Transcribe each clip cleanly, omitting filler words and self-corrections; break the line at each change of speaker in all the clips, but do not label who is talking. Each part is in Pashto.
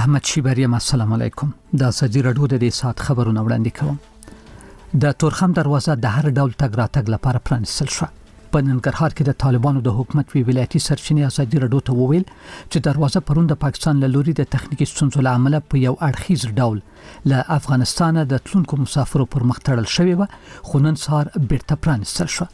احمد شیبریم السلام علیکم. د سجی رډو د دې سات خبرونه وړاندې کوم. د تورخم دروازه د هر ډول تګ راتګ لپاره پرانیستل شو. په ننګرهار کې د طالبانو د حکومت وی ولایتي سرچینې سجی رډو ته وویل چې دروازه پرون د پاکستان له لوري د تخنیکی ستونزو له امله په یو اړخیز ډول له افغانستان د تلونکو مسافرو پر مخ تړل شوی و، خو نن سهار بیرته پرانیستل شو.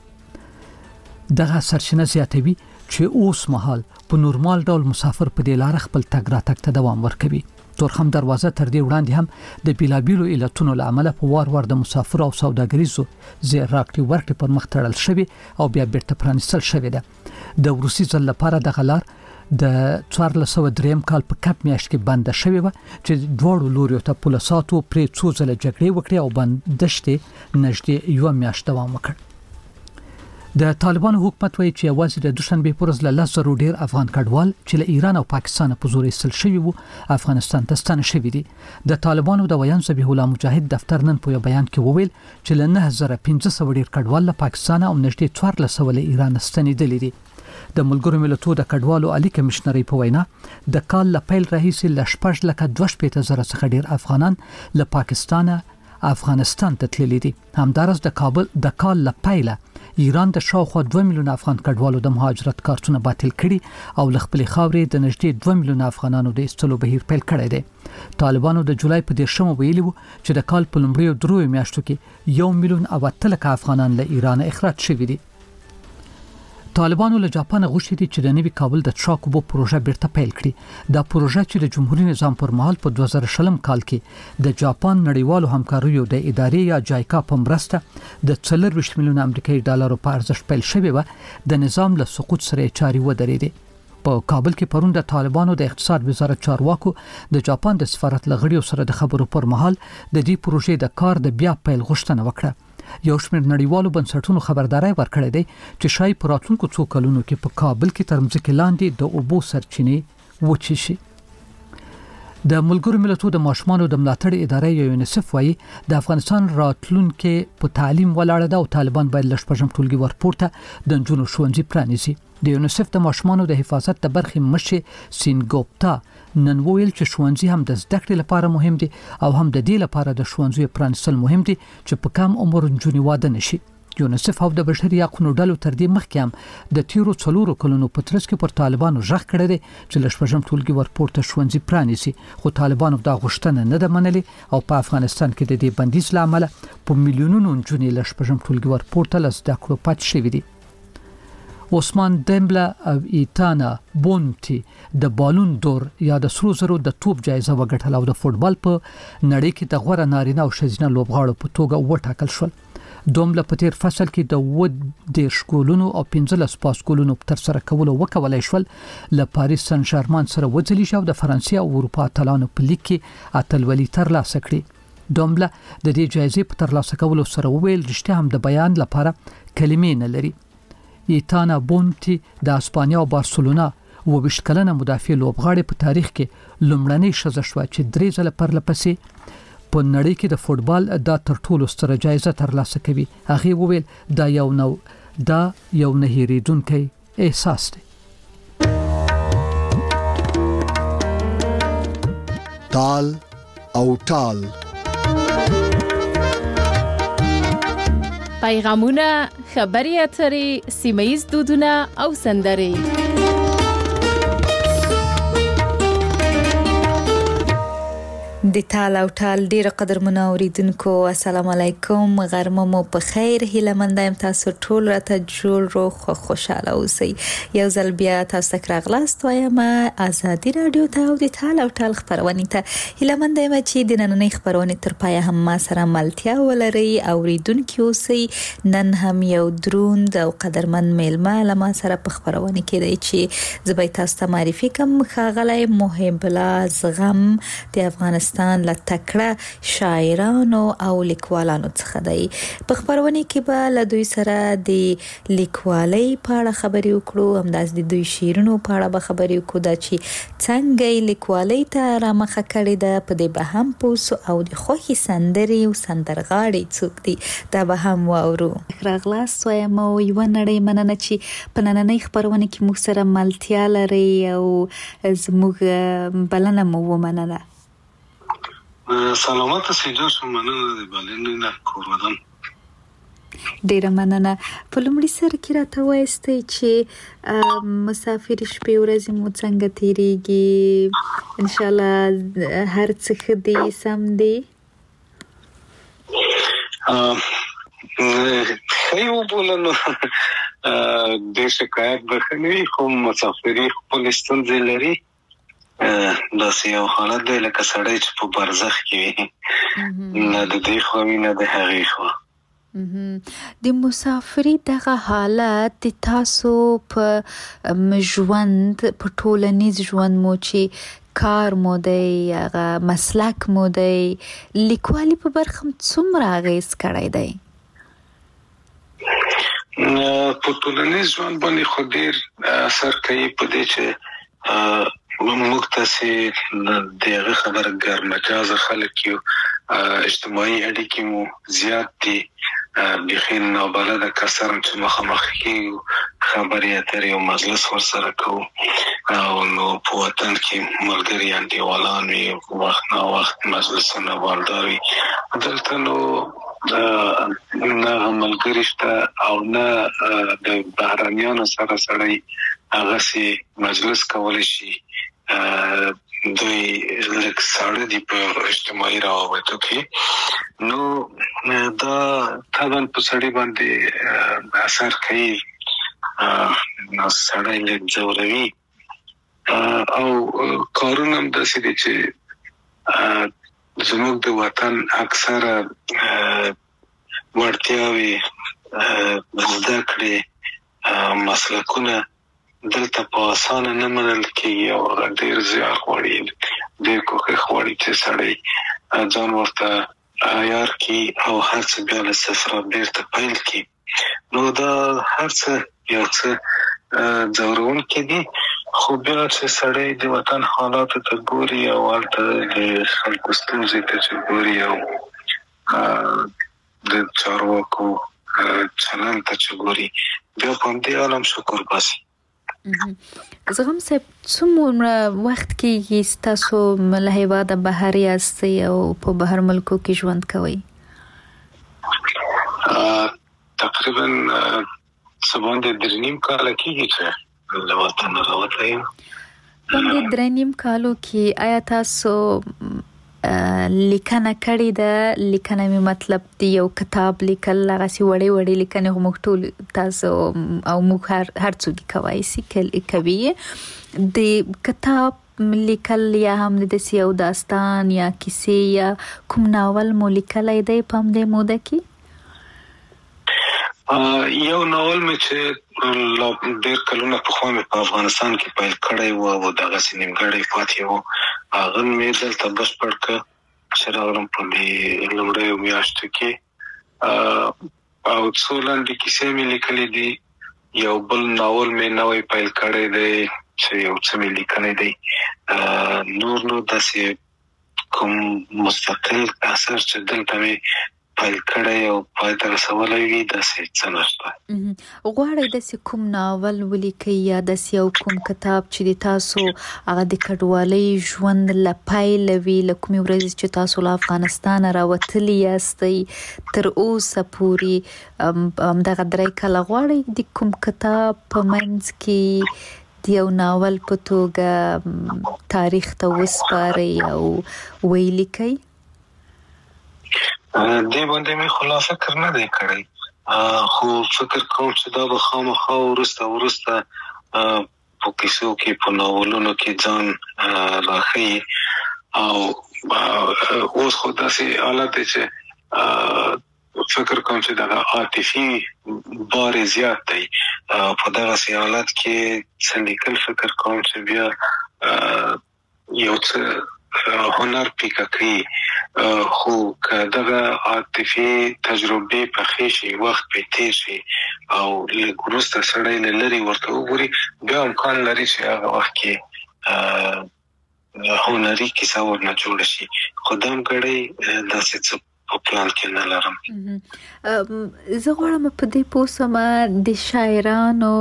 دغه سرچینه زیاتوي چې اوس مهال په نورمال ډول مسافر په دې لار خپل تګ راتګ ته دوام ورکوي. تورخم دروازه تر دې وړاندې هم د بیلابیلو علتونو له امله په وار د مسافر او سوداګریزو زیراکټي ورکړې پر مخ تړل شوی او بیا بیرته پرانیستل شوی ده. د وروسي ځل لپاره د غلار د 1403 کال په کپ میاشت کې بند شوی و چې دوړو لوري ته پولیساتو پرې څو ځله جګړې وکړې او بندشته نږدې یو میاشت دوام وکړ. د طالبانو حکومت وایي چې اوازې د دوشنبه پورز له 10,000 ډیر افغان کډوال چې له ایران او پاکستان په زور ایستل شوی وو افغانستان ته ستانه شوی دي. د طالبانو د ویان ذبیح الله مجاهد دفتر نن په بیان کې وویل چې له 9500 ډیر کډوال له پاکستان او نږدې 1400 له ایران ستنیدل دي. د ملګرو ملتونو د کډوالو عالی کمشنري په وینا د کال له پیل راهیسې ل 14,200 څخه ډیر افغانان له پاکستان افغانستان ته تللي دي. همدارس د کابل د کال له پیله ایران د شاوخوا 2 میلیون افغان کډوالو د مهاجرت کارتونه باطل کړي او ل خپل خاورې د نږدې 2 میلیون افغانانو د ایستلو بهیر پیل کړی دی. طالبانو د جولای په 10 ویلي وو چې د کال په لومړیو 3 میاشتو کې 1 میلیون او 8 افغانان له ایران اخراج شوي دي. طالبانو له جاپان غوښتي دي چې د نوي کابل د ټراکوبو پروژه بیرته پیل کړي. دا پروژه چې د جمهوریت نظام پر مهال په 2020 کال کې د جاپان نړیوالو همکاریو د ادارې یا جایکا په مرسته د 24 میلیون امریکایي ډالرو په ارزښت پیل شوی و، د نظام له سقوط سره چاري ودرېدې. په کابل کې پرون د طالبانو د اقتصاد وزارت چارواکو د جاپان د سفارت لغړیو سره د خبرو پر مهال د دې پروژې د کار د بیا پیل غوښتنه وکړه. یو شمېر نړیوالو بنسټونو خبرداري ورکړې ده چې شای په راتلونکو څو کلونو کې په کابل کې تر ځمکې لاندې د اوبو سرچینې وچی شي. د ملګرو ملتونو د ماشومانو د ملاتړ ادارې یونیسف وايي د افغانستان راتلونکو په تعلیم ولاړ ده او طالبان باید لږ ټولګي ورپورته د جنونو ښوونځي پرانیزي. د یونیسف د ماشومانو د حفاظت د برخې مشر سینګوپتا نن ویل چې ښوونځي هم د زده کړې لپاره مهم دي او هم د دې لپاره د ښوونځي پرانیستل مهم دي چې په کم عمر جنونو واده نشي. یونیسف او د بشري حقوقو ډلو تر دې مخکې هم د تیرو 4 کلونو په ترڅ کې پر طالبانو ژغ کړی دی چې لږ ټولګي ورپورته ښوونځي پرانیزي، خو طالبانو دا غوښتنه نه ده منلې او په افغانستان کې د دې بندیز لامل په میلیونونو جنونو لږ ټولګي ورپورته لزده کړو پات شوی دي. عثمان دمبله او ایتانا بونتی د بالون دور یا د سرو زرو د توپ جایزه وګټله او د فوتبال په نړۍ کې د غوړه نارینه او ښځینه لوبغاړو په توګه وټاکل شول. دومله په تیر فصل کې د 10 ګولونو او 15 پاس ګولونو تر سره کولو وکولای شول له پاریس سن ژرمن سره وځلی شو د فرانسې او اروپا اتلانو په لیګ کې اتلولي ترلاسه کړې. دومله د دې جایزې په ترلاسه کولو سره وویل رښتیا هم د بیان لپاره کلمې نه لري. ایتانا بونتی د اسپانیا او بارسلونا 22 کلنه مدافع لوبغاړي په تاریخ کې لومړنۍ ښځه شوه چې 3 ځله پرلپسې په نړۍ کې د فوتبال د تر ټولو ستره جایزه ترلاسه کوي. هغه وویل دا یو نه هېریدونکی احساس دی.
تال او ټال
پیغامونه، خبري اترې، سیمه‌ییز دودونه او سندرې.
د تال او ټال ډیر قدرمن اوریدونکو السلام علیکم، غرمه مو په خیر، هیله مند یم تاسو ټول راته جوړ روغ خوشاله اوسئ. یو ځل بیا تاسو ته راغلاست وایم ازادي رادیو ته او د تال او ټال خبرونه ته هیله مند یم چې د نننۍ خبرونه تر پای هم ما سره ملتیا ولري. اوریدونکو اوسئ، نن هم یو دروند او قدرمن میلمه لما سره په خبرونه کې دی چې زبې تاسو ته معرفي کوم. ښاغلی محب الله زغم د افغانستان افغانستان له تکړه شاعرانو او لیکوالانو څخه دی. په خبرونه کې به له دوی سره د لیکوالۍ په اړه خبرې وکړو، همداس د دوی شعرونو په اړه به خبرې وکړو، دا چې څنګه لیکوالۍ ته رامخه کړې ده، په دې به هم پوسو او د خوښي سندرې او سندرغاړي څوک دي دا به هم واورو. راغلاست وایم او یو نړۍ مننه چې په نننۍ خبرونه کې موږ سره ملتیا لري او زموږ بلنه مو ومنله.
سلامت اوسئ، جوش مننه د بلنې نه کورودم.
ډیره مننه. په لومړي سر کې راته وایستئ چې مسافر شپې ورځې مو څنګه تیریږي؟ ان شاء الله هر څه ښه دي، سم دي؟
خیو بولنو د شکایت بخنوي، خو مسافري خپل ستونزې لري. داسې یو حالت دی لکه سړی چې په برزخ کې وي، نه د دې خوا وي نه د هغې خوا.
د مسافري دغه حالت د تاسو په ژوند، په ټولنیز ژوند مو چې کار مو دی، هغه مسلک مو دی، لیکوالي په برخه څومره اغیز کړی دی؟
په ټولنیز ژوند باندې خو ډېر اثر کوي، په دې چې موږ تاسې د هغه خبره ګرمجازه خلک یو، اجتماعي اړیکې مو زیات دي، بیخي نابلده کسان چې مخامخ کېږو، خبرې اترې او مجلس ورسره کوو، او نو په وطن کې ملګري انډیوالان وي، وخت نا وخت مجلسونه والدار وي. دلته نو نه ملګري شته او نه د بهرنیانو سره سړی هغسې مجلس کولی شي. دوی لږ ساړه دي په اجتماعي روابطو کې، نو دا طبعا په سړي باندې اثر کوي، نو سړی لږ ځوروي. او کارونه هم داسې دي چې زموږ د وطن اکثره وړتیاوې، زده کړې، مسلکونه دلته په اسانه نه منل کېږي او ډېر زیار غواړي، ډېر کوښښ غواړي چې سړی ځان ورته عیار کړي او هر څه بیا له صفره بېرته پیل کړي. نو دا هر څه یو څه ځوروونکي دي، خو بیا چې سړی د وطن حالاتو ته ګوري او هلته د خلکو ستونزې ته چې ګوري او د چارواکو چلند ته چې ګوري، بیا په همدې عالم شکر باسي.
زغم صاحب، څومره وخت کېږي ستاسو له هېواده بهر یاستئ او په بهر ملکو کې ژوند کوئ؟
تقریبا څه باندې 3.5 کاله کېږي چې له وطنه راوتلی یم.
باندې 3.5 کالو کې آیا تاسو لیکنه کړې ده؟ لیکنه مې مطلب دی یو کتاب لیکل، هغسې وړې وړې لیکنې خو موږ ټول تاسو او موږ هر څوک کولی شي کوي. د کتاب لیکل یا هم داسې یو داستان یا کیسې یا کوم ناول مو لیکلی دی په همدې موده کې؟
یو ناول مې چې ډېر کلونه پخوا مې په افغانستان کې پیل کړی و او دغسې نیمګړی پاتې و، هغه مې دلته بشپړ کړ چې راغلم په لومړیو میاشتو کې، او څو لنډې کیسې مې لیکلې دي. یو بل ناول مې نوی پیل کړی دی چې یو څه مې لیکلی دی. نور داسې کوم مستقل اثر چې دلته مې پیل کړی او پای ته رسولی وي، داسې څه نشته.
غواړئ داسې کوم ناول ولیکئ یا داسې یو کوم کتاب چې د تاسو هغه د کډوالۍ ژوند له پیله وي، له کومې ورځې چې تاسو له افغانستانه راوتلي یاستئ تر اوسه پورې، همدغه 3 کاله غواړئ د کوم کتاب په منځ کې د یو ناول په توګه تاریخ ته وسپارئ او ویلیکئ؟
دې باندې مې خو لا فکر نه دی کړی، خو فکر کوم چې دا به خامخا وروسته په کیسو کې، په ناولونو کې ځان راښیي. او اوس خو داسې حالت دی چې فکر کوم چې دغه عاطفي بار زیات دی. په دغسې حالت کې څه لیکل فکر کوم چې بیا یو څه هنر پیکه کوي خو دغه عاطفي تجربه په خېشي وخت په تیر شي او لګورسته سړی لري ورته وګوري بیا امکان لري چې هغه وخت کې هنري کیسه ورنه جوړ شي خدام غړي داسې څه په پلان کې نه لرم.
زه غواړم په دې پوسم د شاعرانو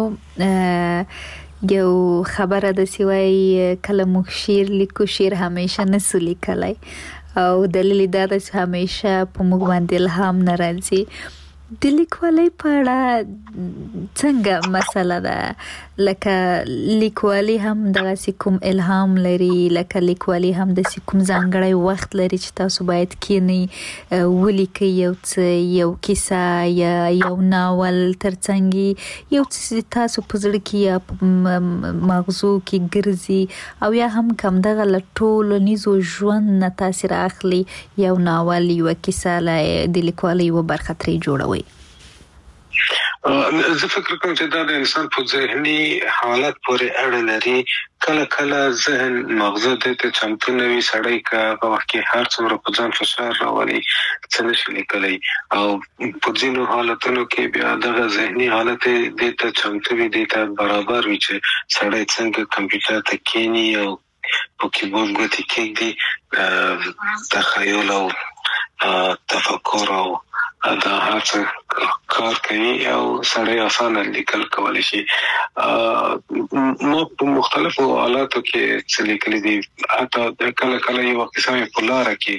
یو خبره د سیوای کله موږ شعر لیکو شعر همیشه نسو لیکلای او دلیل دا ده چې همیشه په موږ باندې الهام نه راځي. د لیکوالۍ په اړه څنګه مسله ده لکه لیکوالي هم دغه کوم الهام لري لکه لیکوالي هم د کوم ځانګړی وخت لري چې تاسو باید کینی ولیکي یو کیسه یا یو ناول ترڅنګ یو څه تاسو په زړه کې یا مغزو کې ګرځي او یا هم کم دغه ټول نيزو ژوند نه تاثیر اخلي یو ناول یو کیسه د لیکوالۍ و برخه ترې جوړوي.
زه فکر کوم چې دا د انسان په ذهني حالت پورې اړه لري. کله کله ذهن مغزه ته چمتو نه وي سړی کا په وخت کې هر څومره په ځان فشار راولي څه نشي لیکلی او په ځینو حالتونو کې بیا دغه ذهني حالت دې ته چمتو وي دې ته برابر وي چې سړی څنګه کمپیوټر ته کېني او په کیبورډ ګوتې کېږدي تخیل او تفکر او دا هر څه کار کوي او سړی آسانه لیکل کولی شي. ما په مختلفو حالاتو کې څه لیکلي دي حتی کله کله یو قسم په لاره کې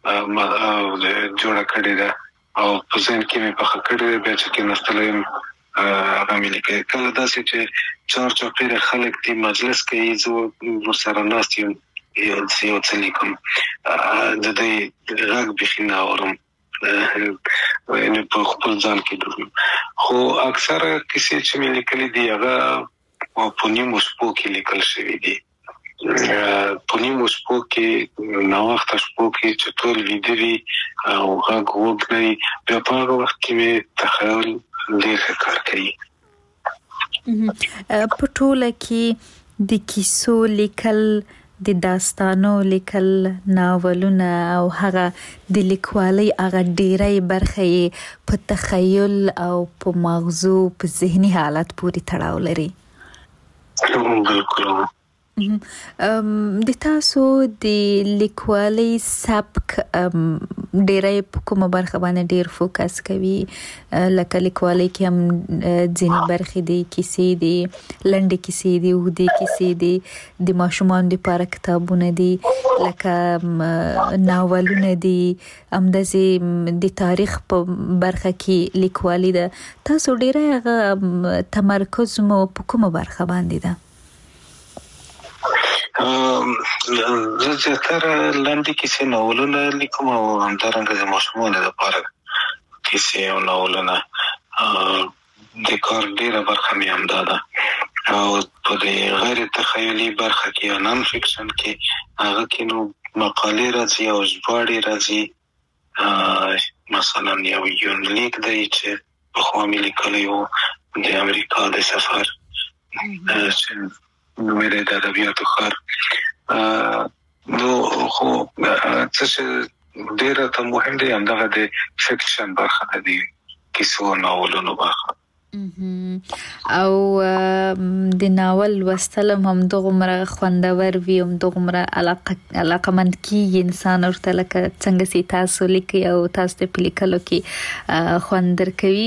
جوړه کړې ده او په ذهن کې مې پخه کړې ده بیا چې کېناستلی یم هغه مې لیکلي. کله داسې چې چار چاپېره خلک دي مجلس کوي زه ورسره ناست یم یو څه لیکم د دې غږ بیخي نه اورم یعنی په خپل ځان کې دوم خو اکثره کیسې چې مې لیکلي دي هغه په نیمو شپو کې لیکل شوي دي. په نیمو شپو کې ناوخته شپو کې چې ټول ویده وي او غږ وږ نه وي بیا په هغه وخت کې مې تخیل ډېر ښه کار کوي.
په ټوله کې د کیسو لیکل د داستانو لیکل ناولونه او هغه د لیکوالۍ هغه ډیری برخه په تخیل او په مغزو په ذهني حالت پورې تړاو لري.
بالکل.
د تاسو د لیکوالۍ سبک ډیری په کومه برخه باندې ډیر فوکس کوي لکه لیکوالۍ کې هم ځینې برخې دي کیسې دي لنډې کیسې دي اوږدې کیسې دي د ماشومانو لپاره کتابونه دي لکه ناولونه دي همداسې د تاریخ په برخه کې لیکوالۍ ده. تاسو ډیری هغه تمرکز مو په کومه برخه باندې ده؟
زه زیاتره لنډې کیسې ناولونه لیکم او همدارنګه د ماشومانو لپاره کیسې او ناولونه د کار ډېره برخه مې همدا ده او په دې غیر تخیلي برخه کې یا نان فکشن کې هغه کې نو مقالې راځي او ژباړې راځي. مثلا یو یونلیک دی چې پخوا مې لیکلی و د امریکا د سفر نومره د ادبیاتو خر نو خو څه ډیره ته مهم دی همدغه د فکشن برخه دی کیسو ناولونو برخه
او د ناول لوستل هم دغمره خوندور وي هم دغمره علاقمند کیږي انسان ورته لکه څنګه چې تاسو لیکي او تاسو په لیکلو کې خوند درکوي.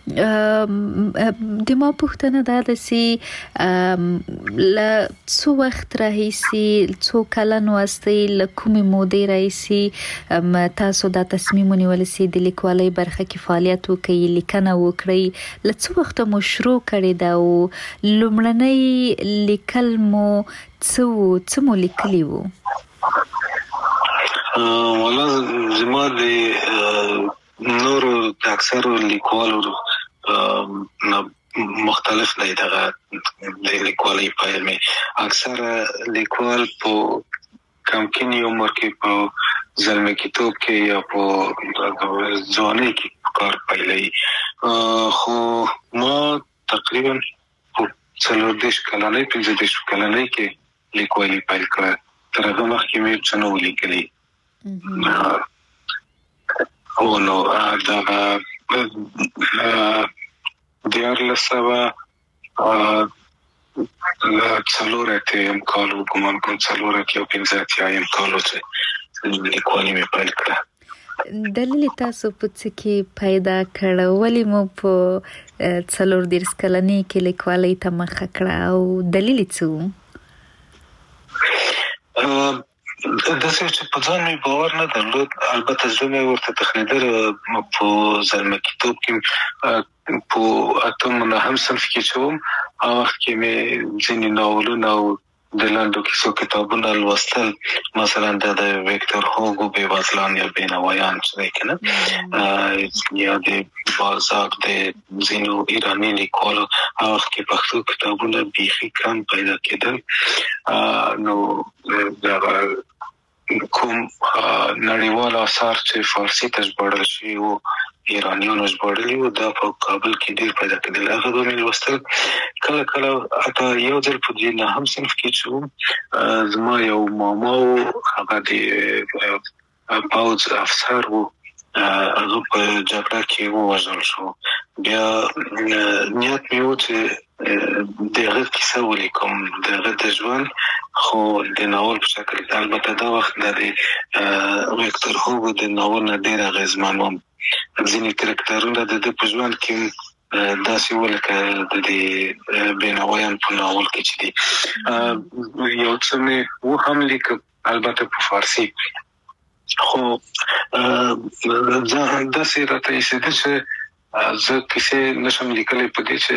د ما پوښتنه دا ده چې له څو وخت راهیسي څو کلن واستئ له کومې مودې راهیسي تاسو دا تصمیم ونیول چې د لیکوالۍ برخه کې فعالیت وکړئ لیکنه وکړئ له څو وخت مو شروع کړی دا او لومړنی لیکل مو څه مو لیکلی وو؟
والله زما د نورو د اکثرو لیکوالو مختلف دی دغه د لیکوالۍ پیل مې اکثره لیکوال په کمکینی عمر کې په زلمیتوب کې یا په ځوانۍ کې کار پیلوي خو ما تقریبا په 40 کلنۍ کې لیکوالۍ پیل کړه تر هغه مخکې مې څه نه ولیکلي او نو دا 14 کالو ګمان کوم 14 کالو چې لیکوالي مې پیل کړه.
دلیل تاسو په څه کې پیدا کړ ولی مو په 14 کلنۍ کې لیکوالۍ ته مخه کړه او دلیل څه و؟
دا چې په ځان مې باور نه درلود. البته زه مې ورته تخنیدل په زلمه کتاب کې په اتم نه هم صنف کې شوم. هغه وخت کې مې ځینې ناولونه او د لاندو کیسو کتابونه لوستل، مثلا د ویکتور هوګو بېوزلان یا بېنوایان چې دی کنه، یا د بالزاک د ځینو ایراني لیکوالو هغه وخت کې پښتو کتابونه بیخي کم پیدا کېدل. نو دا کوم نړیوال آثار چې فارسی ته ژباړل شوي وو، ایرانیانو ژباړلي وو، دا په کابل کې ډېر پیدا کېدل. هغه به مې لوستل. کله کله حتی یو ځل په دې نهم صنف کې چې زما یو ماما و، هغه د پوځ افسر و، هغه په جګړه کې ووژل شو. بیا نیت مې و چې دغه کیسه ولیکم، دغه د ژوند، خو د ناول په شکل. البته دا وخت د ویکتور هوګو د ناول نه ډېر اغېزمن وم. ځینې کرکټرونه د په ژوند کې داسې ولکه د بېنوایان په ناول کې چې دي. یو څه مې و هم لیکم، البته په فارسي، خو داسې راته ایسېده چې زه کیسې نشم لیکلی په دې چې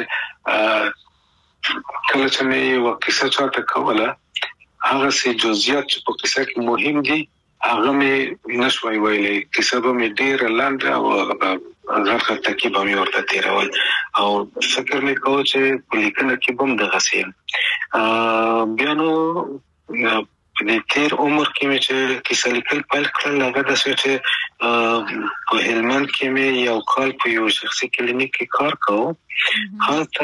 کله چې مې یوه کیسه چاته کوله، هغه سې جزئیات چې په کیسه کې مهم دي هغه مې نشوای ویلی. کیسه به مې ډېره لنډه او غټ ترکیب به مې ورته تېرول او فکر مې کوه چې په لیکنه کې به هم دغسې یم. بیا نو په دې تېر عمر کې مې چې کیسه لیکل پیل کړل، هغه داسې چې په هلمند کې مې یو کال په یو شخصي کلینیک کې کار کوو. هلته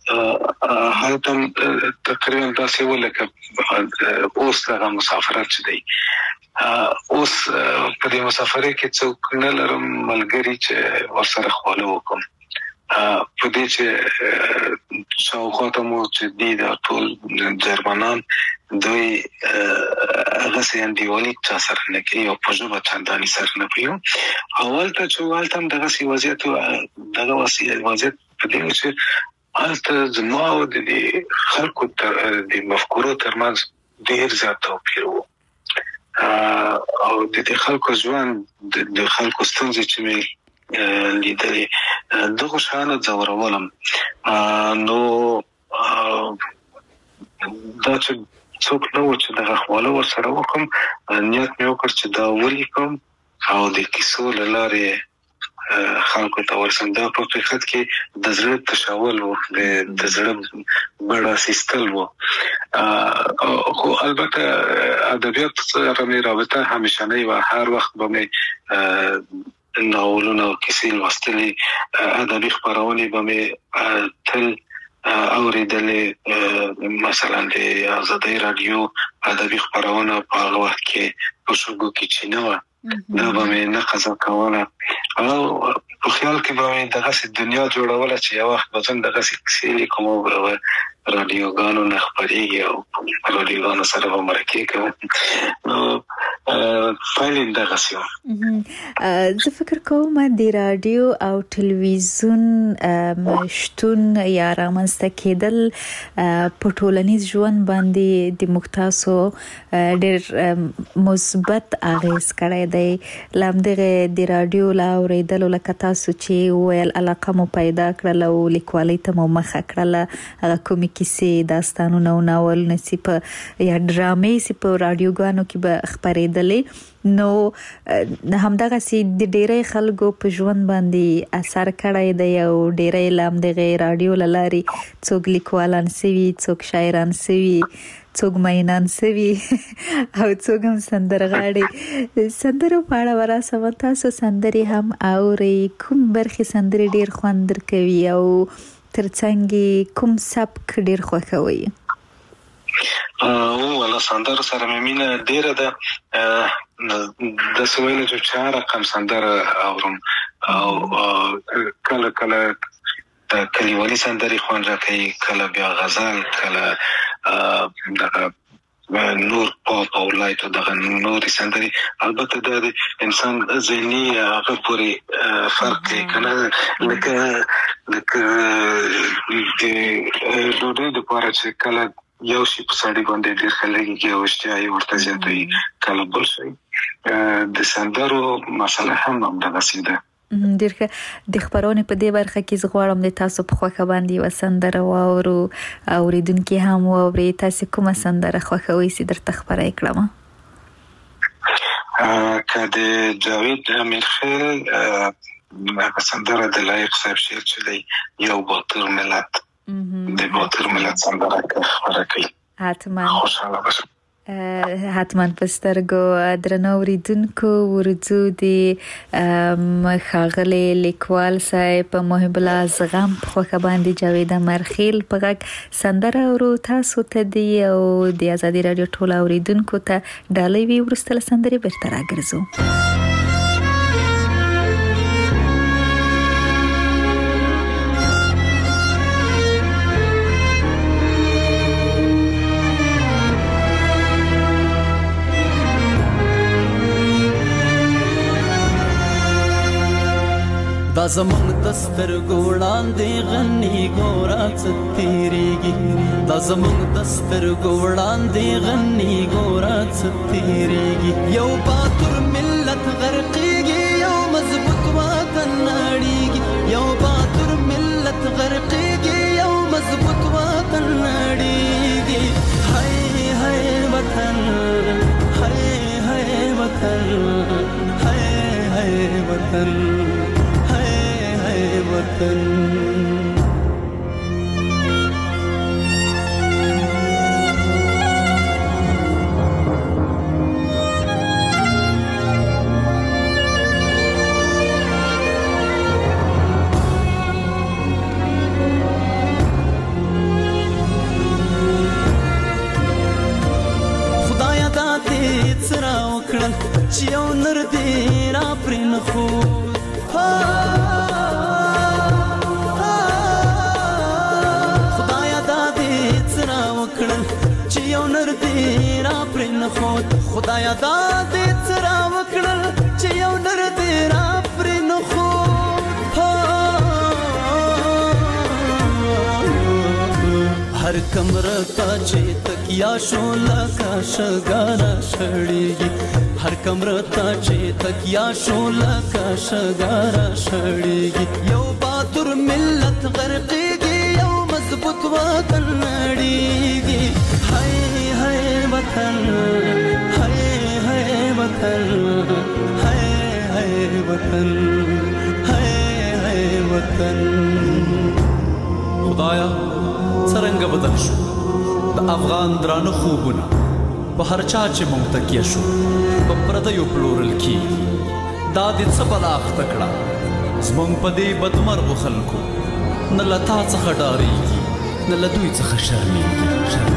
تقریبا داسې و لکه اوس دغه مسافرت چې دی. اوس په دې مسافرۍ کې څوک نه لرم ملګري چې ورسره خواله وکړم. په دې چې شاوخواته مو چې دي دا ټول جرمنان، دوی هغسې انډیوالي چا سره نه کوي او په ژبه چندانې سره نه کوي. هلته چې هلته هم دغسې وضعیت په دې چې هلته زما او د خلکو د مفکورو ترمنځ ډېر زیات توپیر و. او د خلکو ژوند، د خلکو ستونزې چې مې لیدلې، دغه شیانو ځورولم. نو دا چې څوک نه و چې دغه خواله ورسره وکړم، نیت مې وکړ چې دا ولیکم او د کیسو له لارې خلکو ته ورسم. دا په حقیقت کې د زړه تشول و، د زړه بړه سیستل و. خو البته ادبیات سره مې رابطه همیشنۍ و. هر وخت به مې ناولونه او کیسې لوستلې، ادبي خپرونې به مې تل اورېدلې. مثلا د آزادۍ راډیو ادبي خپرونه په هغه وخت کې په شګو کې چینه وه، دا به مې نقضه کوله او په خیال کې به مې دغسې دنیا جوړوله چې یو وخت به زه دغسې کیسې لیکم او راډیوګانو نه خپرېږي او راډیوګانو سره به مرکې کوم. نو پیل یې دغسې و.
زه فکر کوم د راډیو او ټلویزیون شتون یا رامنځته کېدل په ټولنیز ژوند باندې د موږ تاسو ډېر مثبت اغېز کړی دی. له همدغې د راډیو له اورېدلو لکه تاسو چې وویل علاقه مو پیدا کړله او لیکوالۍ ته مو مخه کړله، هغه کومې کیسې، داستانونه او ناولونه چې په یا ډرامې چې په راډیوګانو کې به خپرېدلې، نو همدغسې د ډېری خلکو په ژوند باندې اثر کړی دی او ډېری له همدغې راډیو له لارې څوک لیکوالان سوي، څوک شاعران سوي، څوک مینان سوي او څوک هم سندرغاړي. سندرو په اړه به راسم، تاسو سندرې هم اورئ؟ کوم برخې سندرې ډېر خوند درکوي او ترڅنګ کوم سبک ډېر خوښوئ؟
ولا سندر سره مینه ډیره ده د سویل جو 4 رقم سندر اورم او کله کله د کلیوالي سندري خوان راکې کله بیا غزل کله دغه نور پاپ او لایت او دغه نور سندري البته د انسان ذهني هغه پوری فرق کوي کنه لکه د دوی د پاره چې کله یو شي په سړی باندې ډیر خلګي او اشتیاي ورته زیاتوي کله بل شي د سندرو مسله هم دغه سیده
ډیر د خبرونه په دې برخه کې زغوړم د تاسو په خوخه باندې وسندره واورو اوریدونکو هم واوري تاسو کومه سندره خوښوي چې درته خبرای کړم
کده جاوید امیرخیل سندره د لایق صاحب شعر چې دی یو باطر ملت د باطر ملت سندره کوي خوشاله باشم
حتما پسترګو درنو اوریدونکو ورځو دی خاغلی لیکوال صاحب محب الله زغم خوخه باندې جاوید مرخیل پغک سندره ورو تاسو ته دی او د ازادي رادیو ټول اوریدونکو ته ډالۍ وی ورستل سندره بیرته راګرځو
دا زمونږ دستر ګوړان دی غنی ګورا ستیریږي دا زمونږ دستر ګوړان دی غنی ګورا ستیریږي یو باتور ملت غرقيږي یو مضبوط وطن نړیږي یو باتور ملت غرقيږي یو مضبوط وطن نړیږي هاي هاي وطن هاي هاي وطن هاي هاي وطن وطن خدایا دا دې سره وکړل چې یو نر دې را پرې نه خو خدایا دا دې سره وکړل چې یو نر دې را پرې نه خو هر کمره تا چې تکیا شو لکه شګارا شړېږي هر کمره تا چې تکیا شو لکه شګارا شړېږي یو باتور ملت غرقېږي یو مضبوط وطن نړېږي هاي هاي وطن هاي هاي وطن هاي هاي وطن هاي هاي وطن خدایا څنګه بدل شو د افغان درانه خوبونه په هر چا چې مونږ تکیه شو په پردیو پلورل کی دا دې څه بلا اخته زمونږ په دې بدمرغو خلکو نه له تا څخه ډارېږي نه له دوی څخه شرمېږي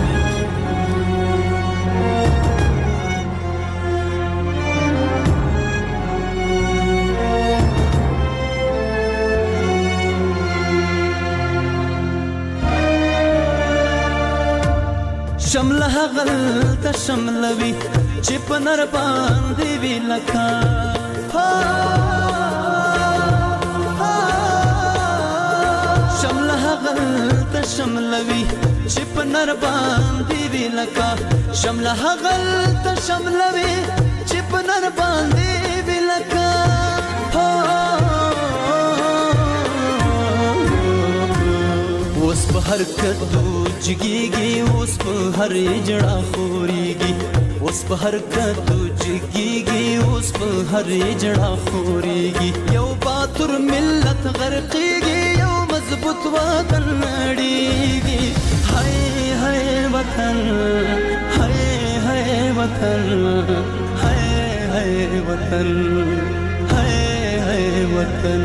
شمله غل ته شملوي چې په نر باندې وی لکه شمله غل ته شملوي چې په نر باندې وی لکه شمله غل ته شملوي چې په نر باندې وی لکه اوس په هر کدو جګيږي اوس په هر جړه خوريږي اوس په هر کدو جګيږي اوس په هر جړه خوريږي یو باتور ملت غرقيږي یو مضبوط وطن نړيږي هاي هاي وطن هاي هاي وطن هاي هاي وطن هاي هاي وطن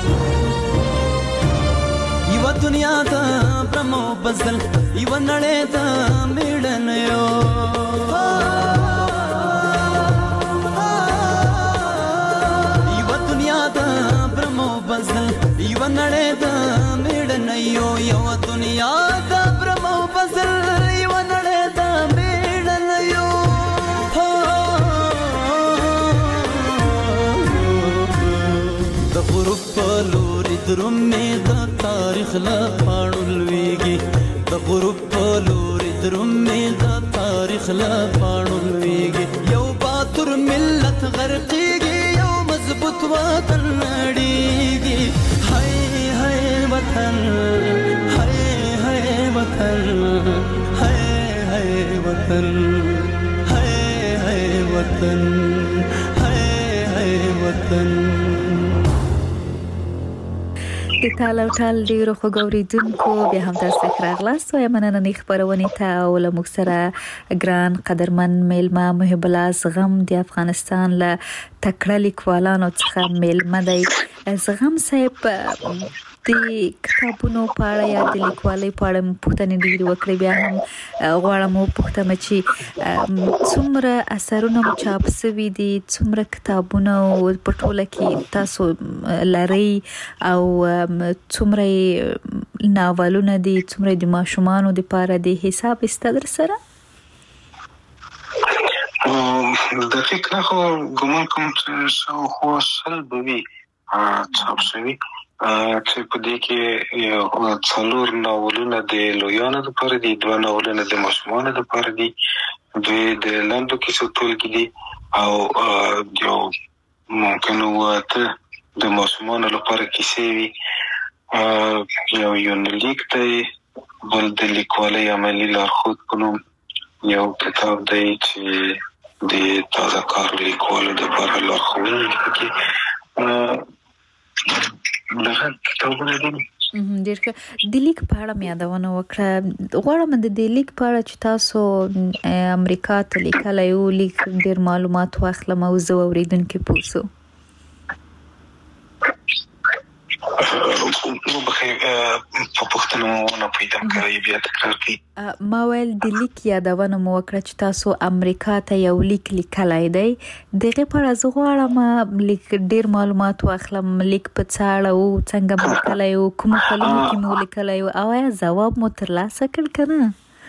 یو دنیا ته برمو بزل یو نړۍ ته میړنیو یو دنیا ته برمو بزل یو نړۍ ته میړنیو یو دنیا ته برمو بزل یو نړۍ ته میړنیو د غروب په لوري درومې د تاریخ لا پاړولېږي د غروب په لوري درومې د تاریخ لا پاړولېږي یو باتور ملت غرقېږي یو مضبوط وطن نړېږي هاي هاي وطن هاي هاي وطن هاي هاي وطن هاي هاي وطن هاي هاي وطن
د تال او ټال ډیرو خوګوریدونکو بیا هم تاسو ته راغلاست او مننه نه خبرونه ته او له مکسره ګران قدرمن میلمه محب الله زغم د افغانستان له تکړه لیکوالانو څخه میلمه دی زغم صاحب د کتابونو په اړه یا د لیکوالۍ په اړه پوښتنې ډېرې وکړې بیا هم غواړم وپوښتم چې څومره اثرونه مو چاپ شوي دي څومره کتابونه په ټوله کې تاسو لرئ او څومره ناولونه دي څومره د ماشومانو لپاره د حساب استدر سره
دقیق نه خو ګمان کوم چې خو شل بوي چاپ شوي چې په دې کې یو څلور ناولونه د لویانو لپاره دي دوه ناولونه د ماشومانو لپاره دي دوی د لاندو کیسو ټولګې دي او یو ممکن وته د ماشومانو لپاره کیسې وي یو یونلیک دی بل د لیکوالۍ عملي لارښود په نوم یو کتاب دی چې د تازه کار لیکوالو لپاره لارښوونه کوي دغه کتابونه دي
ډېر د لیک په اړه مې یادونه وکړه غواړم د لیک په اړه چې تاسو امریکا ته لیکلی یو لیک ډېر معلومات واخلم او زه اوریدونکي پوه شو
نو بخیر په پښتنو نه پیدا کړی بیا تکرار کی
ما ویل د لیک یادونه مو وکړه چې تاسو امریکا ته یو لیک لیکلی دی دغه په اړه زه غواړم لیک ډېر معلومات واخلم لیک په څه اړه او څنګه مو لیکلی او کوم کلمو کې مو لیکلی او آیا ځواب مو ترلاسه کړ که نه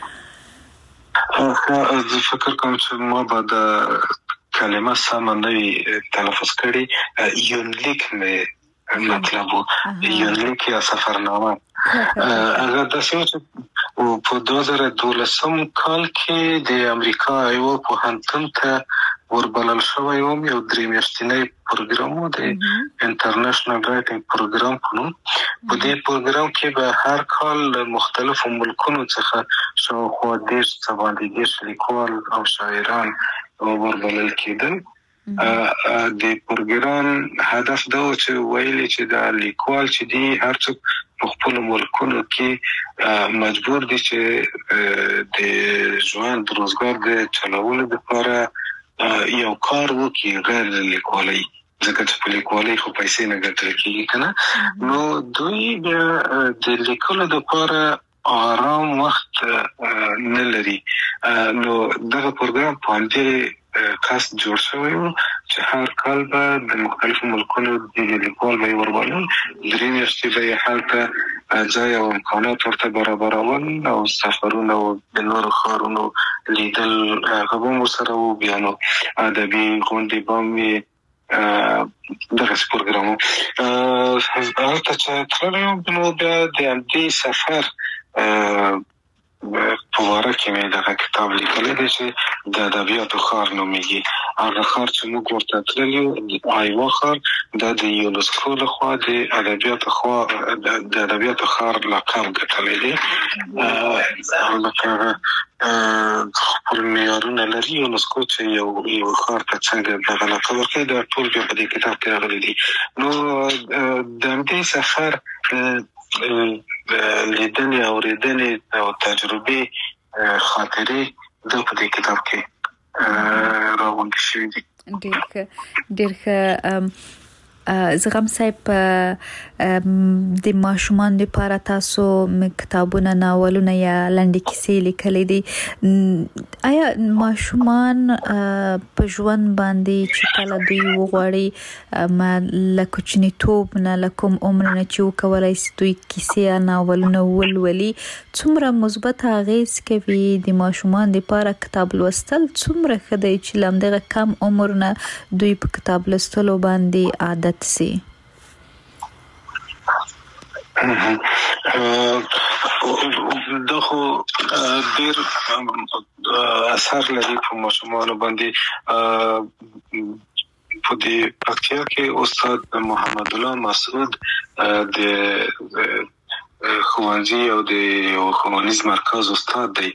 زه فکر کوم چې ما به د کلمه سمه نه وي تلفظ کړې یونلیک مې مطلب یونلیک یا سفرنامه هغه د سیمه په 2012 کال کې د امریکا یو پوهنتون ته وربلل شوی یو درې میاشتنی پروګرام و د انټرنیشنل رائټینګ پروګرام په نوم په دې پروګرام کې به هر کال مختلفو ملکونو څخه شاوخوا 10 لیکوال او شاعران وربلل کېدل د پروګرام هدف دا و چې ویلي چې د لیکوال چې دی هر څوک په خپل ملکونو کې مجبور دي چې د ژوند روزګار د چلولو لپاره یو کار وکړي غیر لیکوالۍ ځکه چې په لیکوالۍ خو پیسې نه ګټل کېږي کنه نو دوی د لیکلو لپاره آرام وخت نه لري نو دغه پروګرام په دې خاص جوړ شوی و چې هر کال به د مختلفو ملکونو د لیکوال به وربلل درې میاشتې به یې هلته ځای او امکانات ورته برابرول او سفرونه او د نورو ښارونو لیدل هغه به هم ورسره و بیا نو ادبي غونډې به هم وي دغسې پروګرام و هلته چې تللی وم نو بیا د همدې سفر په واره کې مې دغه کتاب لیکلی دی چې د ادبیاتو ښار نومیږي هغه ښار چې موږ ورته تللي ایوا ښار دا د یونسکو لخوا د ادبیاتو ښار لقب ګټلی دی لکه خپل معیارونه لري یونسکو چې یو ښار ته څنګه دغه لقب ورکوي دا ټول بیا په دې کتاب کې راغلي دي نو د همدې سفر لیدنې اورېدنې او تجربې خاطرې د په دې کتاب کې راغونډې شوي دي
ډېر ښه زغم صاحب د ماشومان لپاره تاسو کتابونه ناولونه یا لنډې کیسې لیکلې دي آیا ماشومان په ژوند باندې چې کله دوی وغواړي ما لکه توب نه لکم عمر نه چې وکولای شي دوی کیسې ناولونه ولولي څومره مثبت اغیز کوي د ماشومان لپاره کتاب لوستل څومره ښه دی چې لمدغه کم عمر نه دوی په کتاب لوستلو باندې عادت سي
دغه ډیر اثر لري په ماشومان باندې په دې پکتیا کې استاد محمد الله مسعود د خوانزي او د خوانیز مرکز استاد دی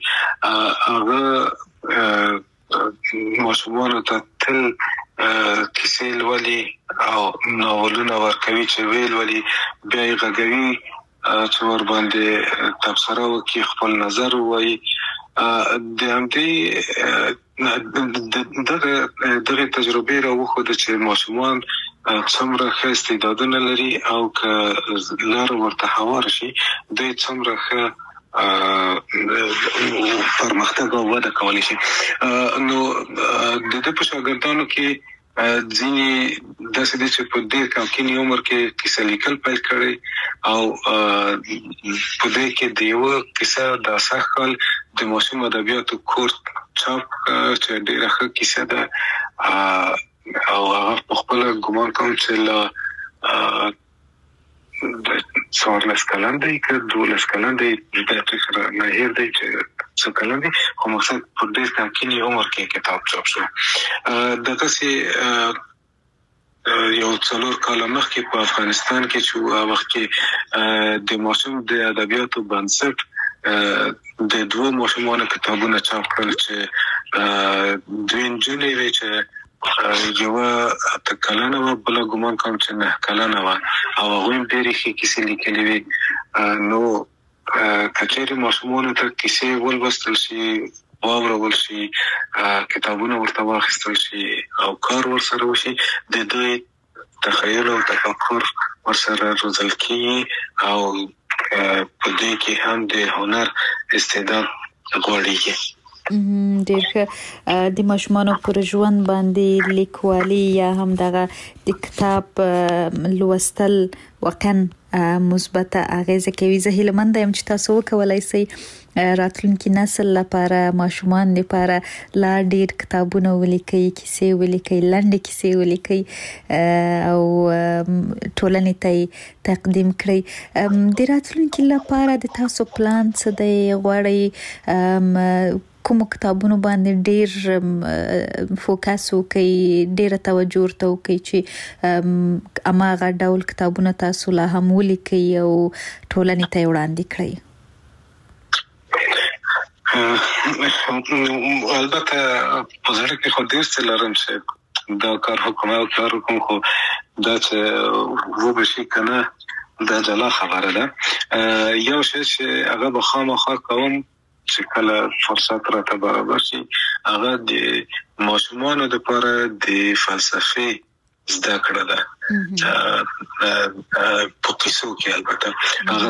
هغه ماشومان ته تل کیسې ولولي او ناولونه ورکوي چې ویل ولي بیا یې غږوي چې ور باندې تبصره وکړي خپل نظر وایي د همدې دغه تجربه راوخوده چې ماشومان څومره ښه استعدادونه لري او که لار ورته هوار شي دوی څومره ښه پرمختګ او وده کولی شي نو د دې په شاګردانو کې ځینې داسې دي چې په ډېر کمکینی عمر کې کیسه لیکل پیل کړي او په دې کې د یو کیسه د ساخل د ماشوم ادبیاتو کورس چاپ چې ډېر ښه کیسه ده او هغه په خپل ګمان کوم چې لا د څوارلس کلن دی که 12 کلن دی د فکر نه هیر دی چې څو کلن دی خو مقصد په ډېر کمکینی عمر کې کتاب چاپ شو دغه سي یو څلور کال مخکې په افغانستان کې چې وخت کې د ماشوم د ادبیاتو بنسټ د دوه ماشومانو کتابونه چاپ کړل چې دوی نجونې وی چې یو تکلانه و بل ګمان کوم چې نه کلانه و او هغه ډېری کیسې لیکلې وي نو کچېری ماشومان ته کیسې ولوستل شي واورول شي کتابونه ورته واخیستل شي او کار ورسره وشي د دوی تخیل او تفکر ورسره روزل کیږي او په دې کې هم د هنر استعداد غوړیږي
ډېر ښه د ماشومانو پر ژوند باندې لیکوالي یا هم دغه د کتاب لوستل واقعا مثبت اغیزه کوي زه هیله مند یم چې تاسو وکولای شئ راتلونکي نسل لپاره ماشومان لپاره لا ډېر کتابونه ولیکي کیسې ولیکي لنډې کیسې ولیکي او ټولنې ته تقدیم کړئ د راتلونکي لپاره د تاسو پلان څه دی غواړئ کوم کتابونو باندې ډېر فوکس وکړي ډېر توجه ورته وکړي چې اماغه ډول کتابونه تاسو لا هم ولیکي او ټولنې ته وړاندې کړئ
البته په ځړ کې خو ډېر څه لرم چې دا کار حکومت کار کوم خو دا چې و بشي کنه دا جلا خبره ده یو شی چې هغه به خامخا کوم چې کله فرصت راته برابر شي هغه د ماشومانو لپاره د فلسفي زده کړه ده په کیسو کې البته هغه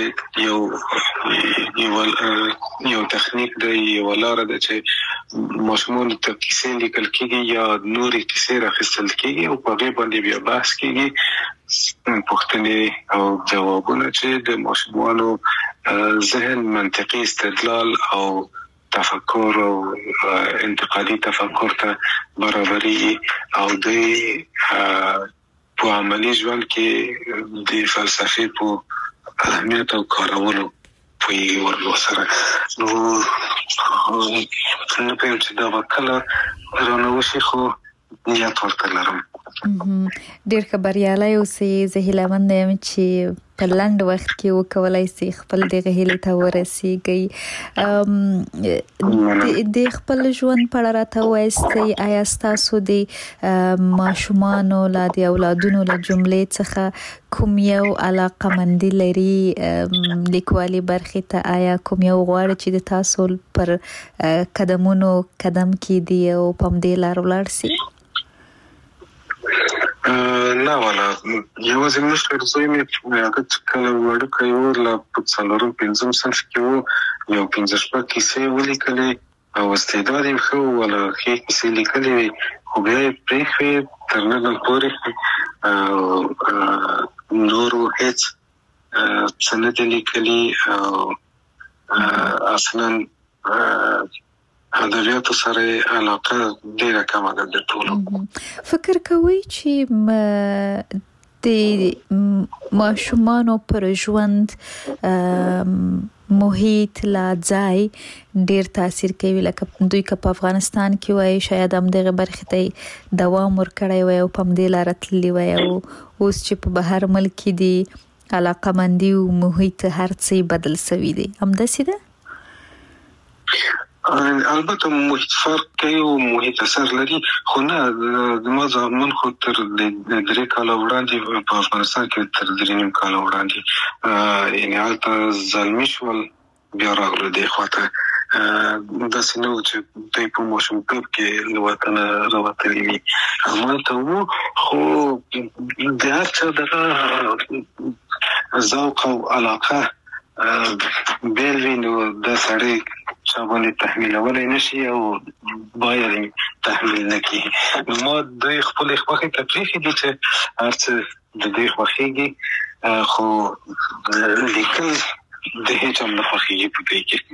تاسو یو تخنیک دی یو لار ده چې ماشومانو ته کیسې لیکل کېږي یا نورې کیسې راخیستل کېږي او په هغې باندې بیا بحث کېږي پوښتنې او جوابونه چې د ماشومانو ذهن منطقي استدلال او تفکر او انتقادي تفکر ته برابري او د په عملي ژوند کې د فلسفي په اهمیت او کارولو په ورلو سره نو څنګه په چې دا وکړه رانوشي خو نیت ورته لرم
ډېر خبريالي اوسئ زه هیله مند یم چې په لنډ وخت کې وکولای شي خپل دغه هیله ته ورسیږي د خپل ژوند په اړه راته وایستئ آیا تاسو د ماشومانو لا د اولادونو له جملې څخه کوم یو علاقمندي لري لیکوالي برخې ته آیا کوم یو غواړي چې د تاسو پر قدمونو قدم کېږي او په دې لار ولاړ شي
نه ولا یوازې مشر زوی مې هغه کله وړوکی و لا په 4-5 صنف کې و یو 15 کیسې ولیکلې او استعداد یې ښه ولا ښې کیسې لیکلې وې خو بیا یې پرېښوې تر ننه پورې نورو هېڅ څه نه دي لیکلي او اصلا ادبیاتو سره علاقه ډیره کمه ده د ټولو.
فکر کوي چې د ماشومانو پر ژوند محیط لا ځای ډیر تاثیر کوي لکه دوی که په افغانستان کې وای شاید هم دغه برخه ته دوام ورکړی وای او په دې لار تللی وای او اوس چې په بهر ملک کې دی علاقه مندي او محیط هر څه بدل شوی دی هم داسې ده.
البته محیط فرق کوي او محیط اثر لري خو نه ما زمون خو تر 3 کال وړاندې په افغانستان کې تر 3 کال وړاندې یعنی حالت ظلمي شول بیا راغله دی خواته داسې نو چې دوی په ماشومتوب کې له وطنه راوتلي وي همالته وو خو د هر چا دغه ذوق او علاقه بیل وي نو د سړی شابانې تحمیلولی نشي او باید تحمیل نکړي نو ما دوی خپل خوښې ته پرېښي دي چې هر څه د دوی خوښېږي خو لیکل د هیڅ هم نه خوښېږي په دوی کې.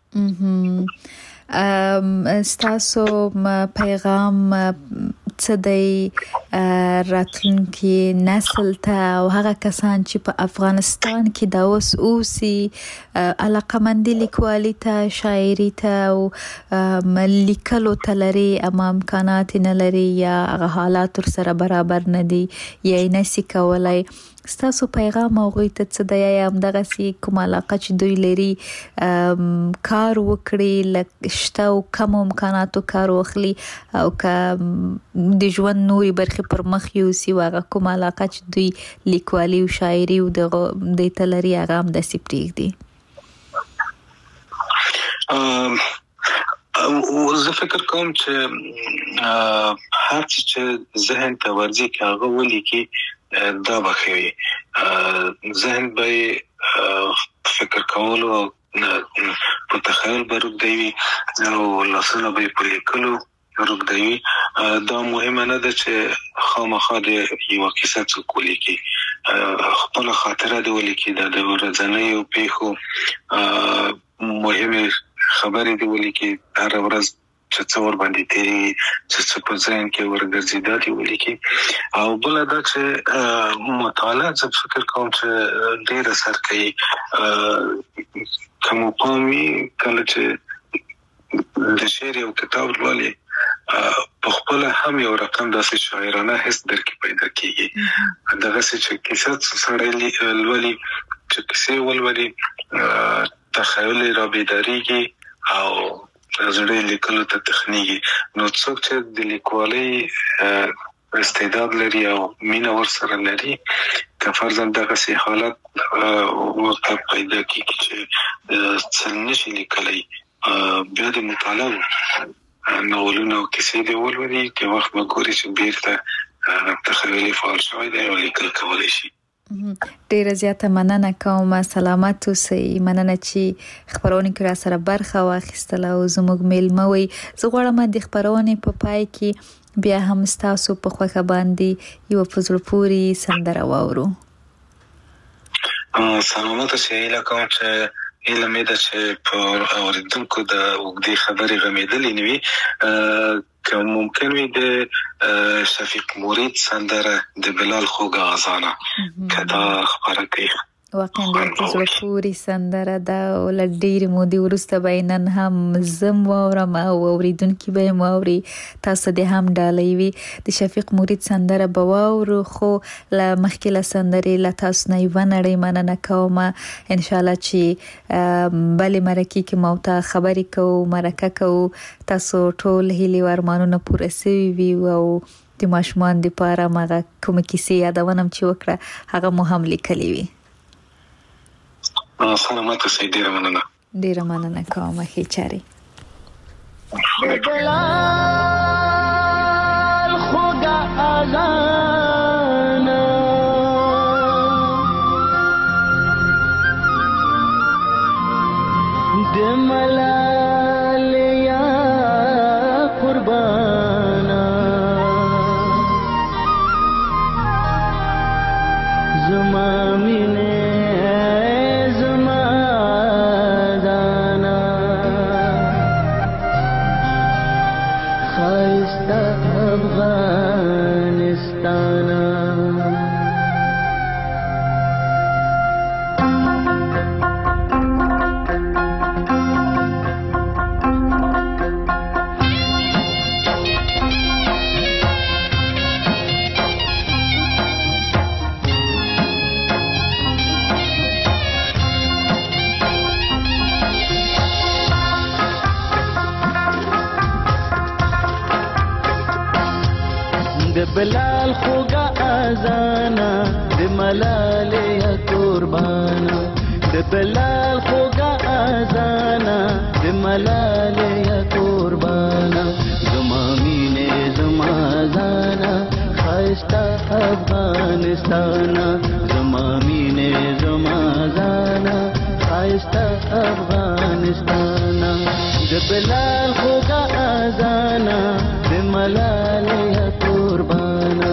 ستاسو پیغام څه دی راتلونکي نسل ته او هغه کسان چې په افغانستان کې دا اوسي علاقمندي لیکوالي ته شاعري ته او لیکلو ته لري اما امکانات نه لري یا هغه حالات سره برابر نه دي یا نسی کولای ستاسو پیغام او غوي ته څه دی یا هم دغه سي کوم علاقه چې دوی لري کار وکړي لکشته او کم امکاناتو کار واخلي او که د ژوند نوري برخه پر مخ یو سی واغه کوم علاقه چې دوی لیکوالي او شاعري او د تلري هغه هم د سپریګ دي.
زه فکر کوم چې هر څه چې ذهن ته ورځي کې هغه ولیکي دا بخوي ذهن به فکر کولو او په تخیل برود دی او لاسونه به په لیکلو برود دی دا مهمه نه ده چې خامخا د یو کیسه څوک ولیکي خپل خاطره دی ولیکي د ورځنۍ او پیښو مهمه خبرې دی ولیکي هر ورځ چې څور باندې تیری چې په ځین کې ورګرځي دا دی ولیکي او بل دا چې مطالعه زه فکر کوم چې ډېر اثر کوي کوم پامي کله چې د شعر او کتاب لولي په خپل هم یو رقم داسې شاعرانه حس درکې پیدا کیږي دغه چې کیسه سره لولي چې کیسه ولولي تخیل را بیداریږي او زړه لیکلو ته تخنیږي نو څوک چې د لیکوالۍ استعداد لري او مینه ورسره لري که فرضاً دغه سي حالت ورته پیدا کیږي چې څنګه شي لیکلای بیا د مطالعه نولونه او کیسې دی ولولي چې وخت وګوري چې بیرته تخیلي فعال شوی دی او لیکل کولای شي.
ډیره زیاته مننه کوم سلامت اوسئ مننه چې خبرونه کړه سره برخه واخیستله او زموږ میلمه وي زه غواړم د خبرونه په پای کې بیا هم تاسو په خوخه باندې یو فزر پوری سندره واورو.
سلامت اوسئ لکه چې علم دې چې په اوریدونکو د وګړي خبرې غمیدلې نوي که ممکن وي د شفیق مرید سندره د بلال خوږه اذانه کدا خبره کوي
واقعا د زړه سندره دا ول ډیر مودي ورسته بینن هم زم واورم او اوریدونکو به موري تاسو د هم ډالۍ وي د شفیق مرید سندره بواورو خو ل مخکله سندره ل تاسو نه ونړې مننه کوم ان شاء الله چې بل مرکه کې موته خبرې کو مرکه کو تاسو ټول هلي ورمانونه پوره سوي وي او د ماشومان د پاره مغه کوم کیسه یادونم چې وکړه هغه مو هم لیکلې وي.
سلامت اوسئ ډیره مننه
کوم هي چاري
بلال خوږه اذان د ملالیا قربانا زما مینه زما دانا خایسته افغانستانا د بلال خوږه اذانا د ملالیا قربانا د بلال خوږه اذانا د ملالیا قربانا زما مینه زما زانا خایسته افغانستانا زما مینه زما زانا خایسته افغانستانا د بلال خوږه اذانا د ملالیا قربانا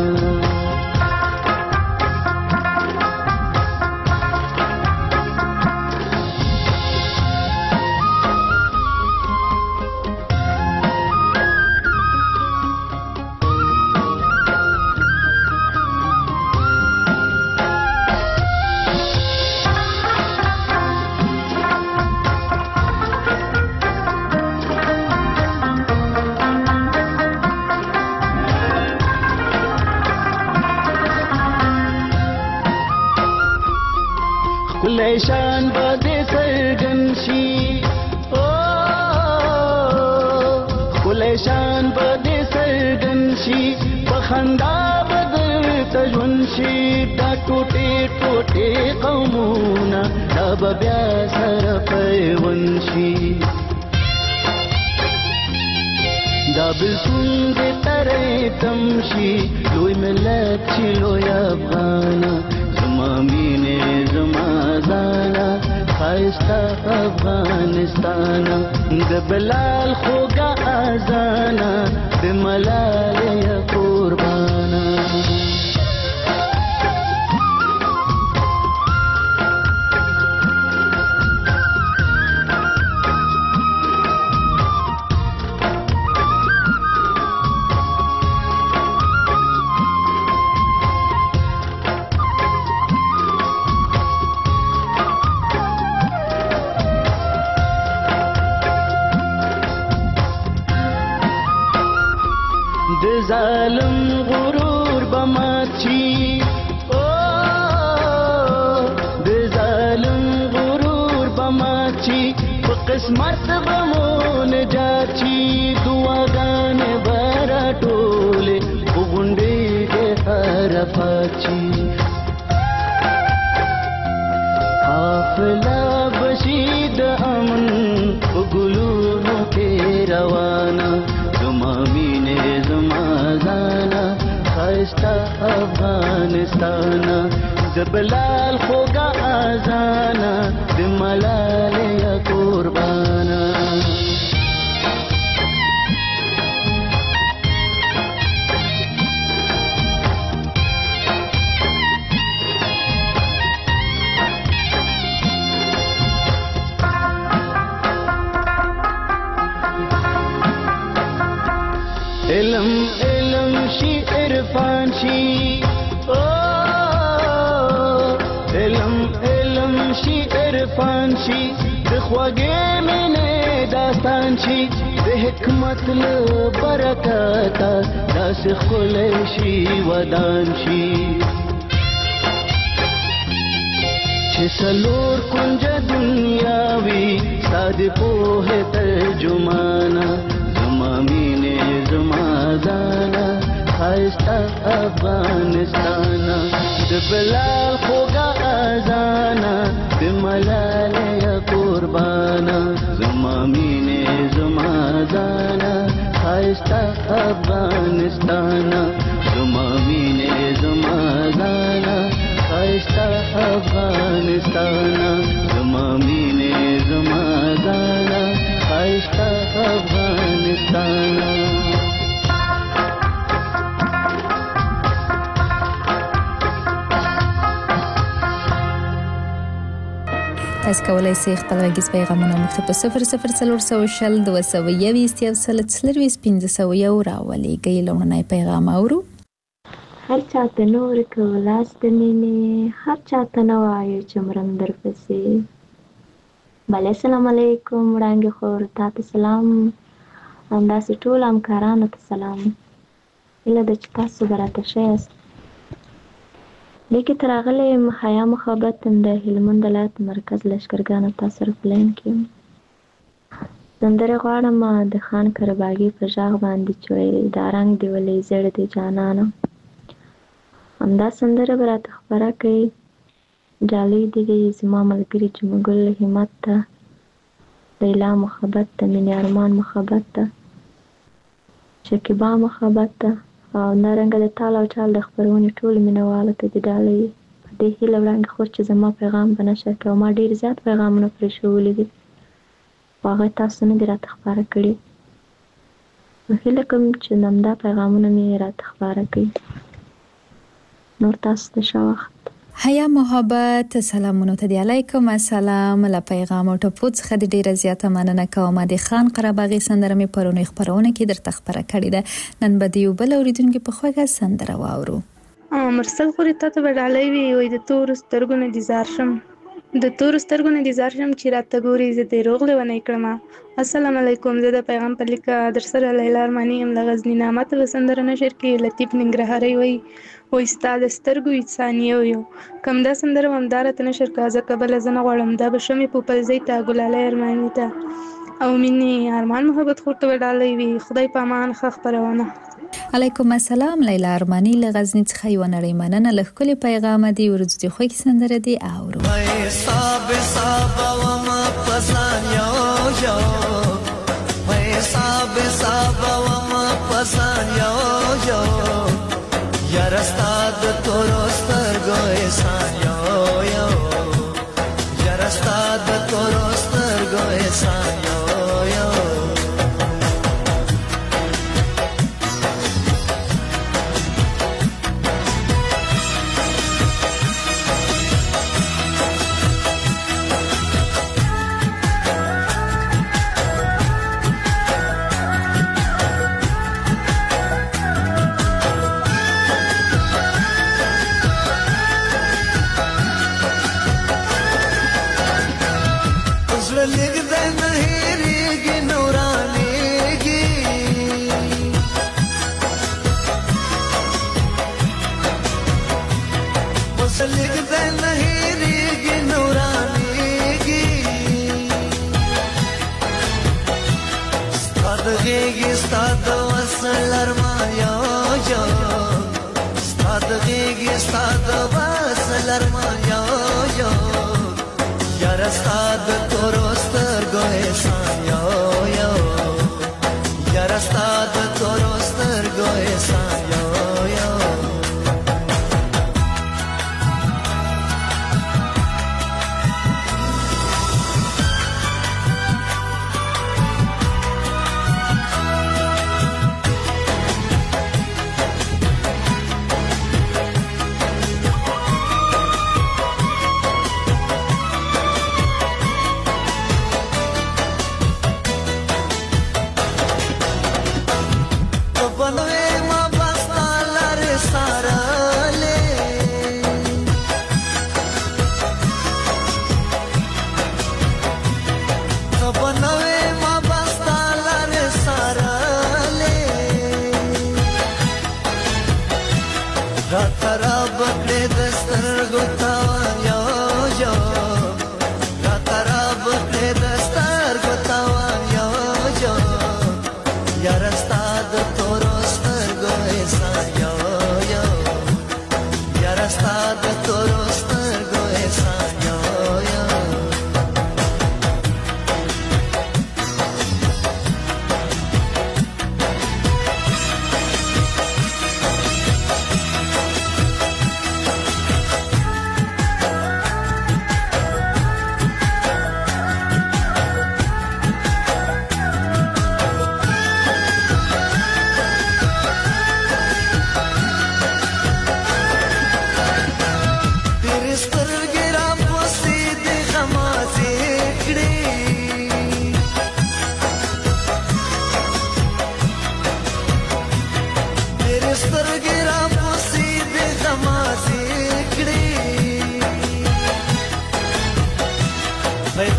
شان بده سرګن شي او کله شان بده سرګن شي په خندا بدل تجون شي دا ټوټه ټوټه قومونه دا بیا سره پیون شي دا بلسون دې ترې تمشي لوی ملت چې لوی افغانا زما مینه زما زانا خایسته افغانستانا د بلال خوږه اذانا د ملالیا قربانا د ظالم غرور بماچی او د ظالم غرور بماچی په قسمت بمون جاچی دعاګانې برا ټوله وګونډې دې حرفاچی حافظه بشید امن وګلونو کې روانه زما مینه زما زانا خایسته افغانستانا د بلال خوږه اذانا د ملالیا قربانا علم علم شي عرفان شي او علم علم شي عرفان شي د خوږې مینې داستان شي د حکمت له برکته داسې ښکلی شي ودان شي چې څلور کونجه دنیا وي ستا د پوهې ترجمانه زما مینه زما زانا خایسته افغانستانا د بلال خوږه اذانا د ملالیا قربانا زما مینه زما زانا خایسته افغانستانا زما مینه زما زانا خایسته افغانستانا زما مینه زما زانا
تاسو کولای شئ خپل غږیز پیغامونه موږ ته په 0040 222 1500 راولېږئ. لومړنی پیغام اورو.
هر چاته نور کولاس د مینې، هر چاته نه وایو چې مرم در پسې. بله السلام علیکم وړانګې خور، تا ته سلام، همداسې ټول همکارانو ته سلام. هیله ده چې تاسو به راته ښه یاست. لیکې ته راغلی یم حیا محبت د هلمند ولایت مرکز لښکرګاه نه تاسو سره په لین کې یم. سندرې غواړم د خان کرباغي په غږ باندې چې وایي دا رنګ دې ولې زیړ دی جانانه. همدا سندره به راته خپره کړئ. ډالۍ دې وي زما ملګري جمګل همت ته، لیلا محبت ته، مینې ارمان محبت ته، شکیبا محبت ته، او همدارنګه د تال او چال د خپرونې ټولو مینهوالو ته دې ډالۍ. په دې هیله وړاندې خور چې زما پیغام به نشر کړي، او ما ډېر زیات پیغامونه پرېښولي دي خو هغه تاسو نه دي راته خپاره کړي. نو هیله کوم چې همدا پیغامونه مې راته خپاره کړي. نور تاسو ته ښه وخت.
حیا محبت سلامونه ته دی. علیکم السلام. له پیغام او ټپو څخه د ډیره زیاته مننه کوم. د خان قرباغي سندره مې پرونی خبرونه کې درته خبره کړې ده. نن به دیو بل اوریدونکو په خوږه سندره واورو.
مرسل خوري ته به ډالۍ وي وي د تور سترګو نه ديزار شم، د تور سترګو نه ديزار شم چې راته ګوري زه دې روغ لونی کړم. السلام علیکم. زه د پیغام په لیکه در سره لیلا ارمانی ام د غزنی نامه ته سندره نشر کې لطیف ننګرهاري وي وای ستاد سترګو انسانیو یو کم دا سندره همدارت نشر کازه قبل زنه غړم دا بشمه په پلزی تا ګلاله ارمانی ته او مني ارمان محبت خورته ډالۍ وي. خدای پامان خخ پرونه.
علیکم السلام. لیلا ارمانی له غزنی څخه یو نړۍ مننه له خپل پیغام دی ورځ دی خو کی سندره دی اورو.
صاحب صاحب و ما پسان یو یو وای صاحب صاحب و ما پسان یو یو یار استاد تورو سترګو احسان یو یو یار استاد تورو سترګو احسان یو یو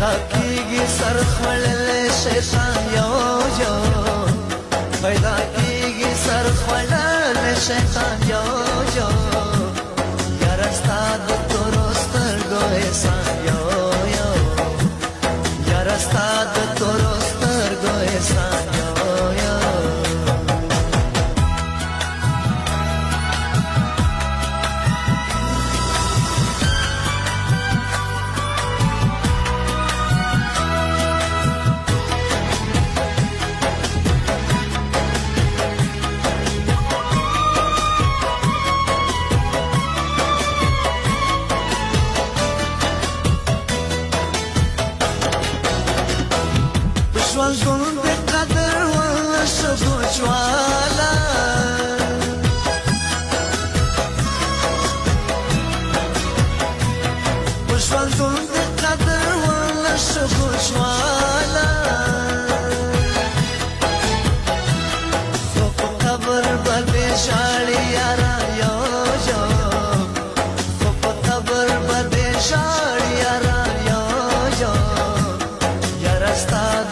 پیدا کیږي سر خړلې شیطان یو یو پیدا کیږي سر خړلې شیطان یو یو یار استاد تورستر ګوې سان یو یو یار استاد تورستر ګوې سان یو یو ژوند د قدر ولا شګو جوالا ژوند د قدر ولا شګو جوالا په قبر باندې شاړي یارا یو یو په قبر باندې شاړي یارا یو یو یار استاد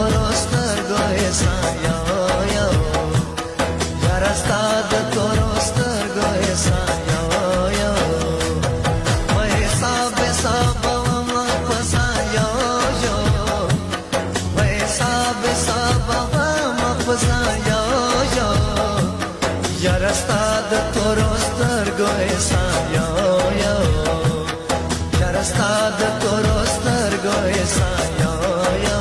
Yarastad torostar goesan yo yo Yarastad torostar goesan yo yo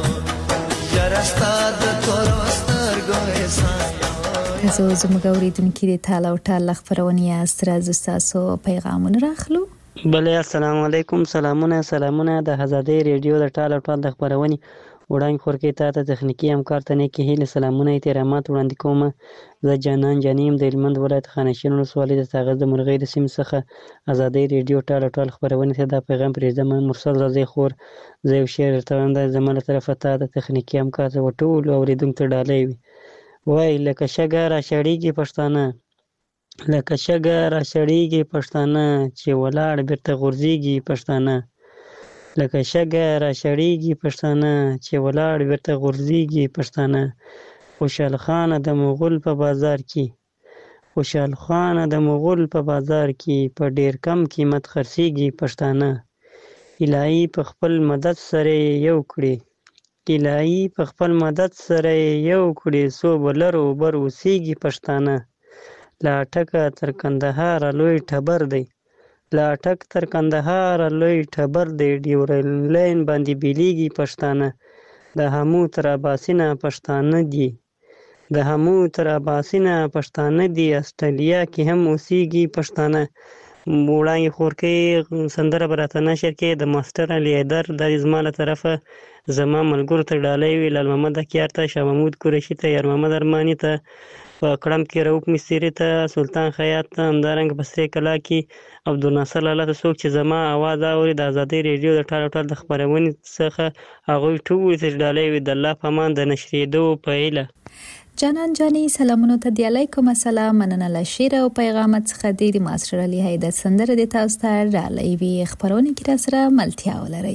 Yarastad torostar goesan yo
تاسو زموږ اوریدونکو د تعالی او تعالی خبرونه استراز تاسو پیغامونه راخلو
بله السلام علیکم سلامونه د آزادۍ ریډیو د تعالی او تعالی خبرونه وړاندې خورکې ته تخنیکی همکار ته نیکی هیله سلامونه احترامات وړاندې کوم زه جانان جانیم د هلمند ولایت خانشین ولسوالۍ د ساغر د مرغۍ د سیمې څخه آزادۍ ریډیو ټال خبرونې ته دا پیغام پرېږدم مرسل رضی خور زه یو شعر درته وایم دا زما له طرفه ته د تخنیکي همکار ته ټولو اورېدونکو ته ډالۍ وي وایي لکه شګه راچړېږي پښتانه لکه شګه راچړېږي پښتانه چې ولاړ بېرته غورځېږي پښتانه لکه شګه راچړېږي پښتانه چې ولاړ بېرته غورځېږي پښتانه خوشحال خان د مغول په بازار کې خوشحال خان د مغول په بازار کې په ډېر کم قیمت خرڅېږي پښتانه الهي په خپل مدد سره یو کړي الهي په خپل مدد سره یو کړي څو به لر و بر اوسېږي پښتانه له اټکه تر کندهار لوی ټبر دی له اټک تر کندهار لوی ټبر دی ډیورن لاین باندې بیلیږي پښتانه د همو تر اباسینه پښتانه دي د همو تر اباسینه پښتانه دي استرالیا کې هم اوسېږي پښتانه وړاندې خورکې سندره به راته نشر کې د ماسټر علي حیدر دا زما له طرفه زما ملګرو ته ډالۍ وي لال محمد اکیار ته شاه محمود قریشي ته یار محمد ارماني ته په کړم کې رؤف مستري ته سلطان خیاط ته همدارنګه په سرې کلا کې عبدالناصر لاله ته څوک چې زما اواز اوري د ازادۍ ریډیو د ټال د خپرونې څخه هغوی ټول ته ډالۍ وي د الله په امان د نشرېدو په هیله
جانان جانی سلامونو ته دی علیکم السلام مننه له شعر او پیغامات څخه د ماسټر علي حیدر سندره د تاسو ته ډالۍ وي خبرونه کې را سره ملتیا ولري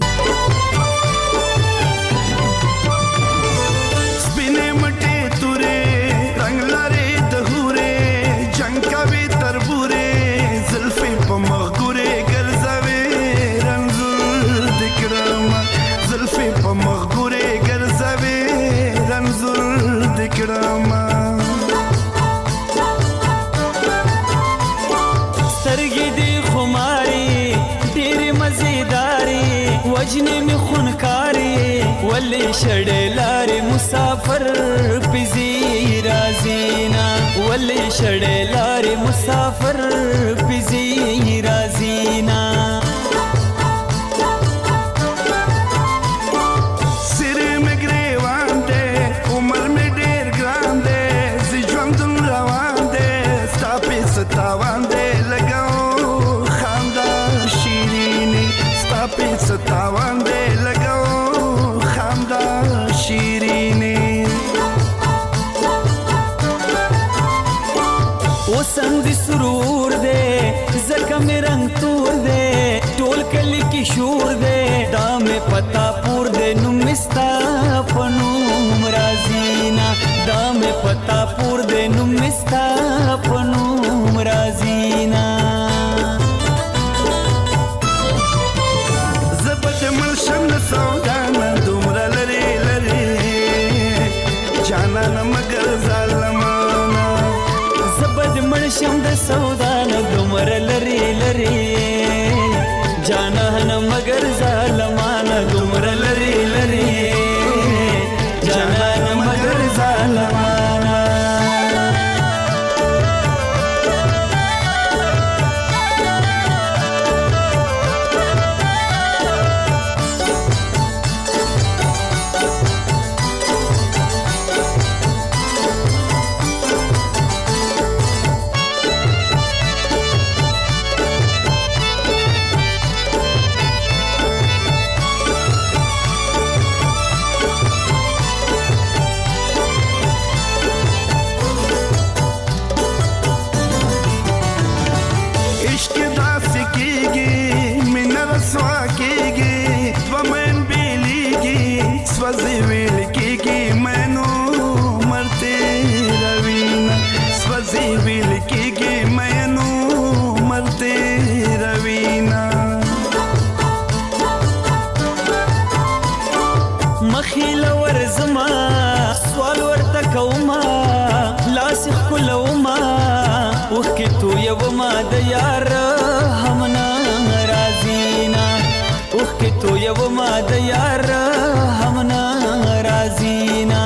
سپینې مټې تورې رنگ لري د هورې جنگ کوي تربورې زلفې په مغګورې ګرځوي رنځور د کرام زلفې په مغګورې ګرځوي رنځور د کرام
سترګې دې خماري ډېرې مزیداري وجنې مې خونکاري ولې شړې لارې مسافر پزي رازینا ولې شړې لارې مسافر پزي رازینا
تاوان دې لګاو خندا شیرینی ستا په ستاوان دې لګاو خندا شیرینی
وسم دې سرور دې زکه مې رنگ تور دې ټول کلی کې شور دې دا مې پتا مستا پنوم رازینا دا مې پتا پور دې نو مستا پنوم رازینا
زبد ملشم سودانا دومره لري لري جانان مگر ظالمانا
زبد ملشم د سودانا دومره لري لري جانان مگر ظالمانا دومره لري لري جانان مگر ظالمانا
سوزی ویل کیږي مینو مرته روینا سوزی ویل کیږي مینو مرته روینا
مخیل ورزما سوال ورته کوما لاسخ کولوما وکه تو یو ما د یار همنا رازینا وکه تو یو ما د یار همنا رازینا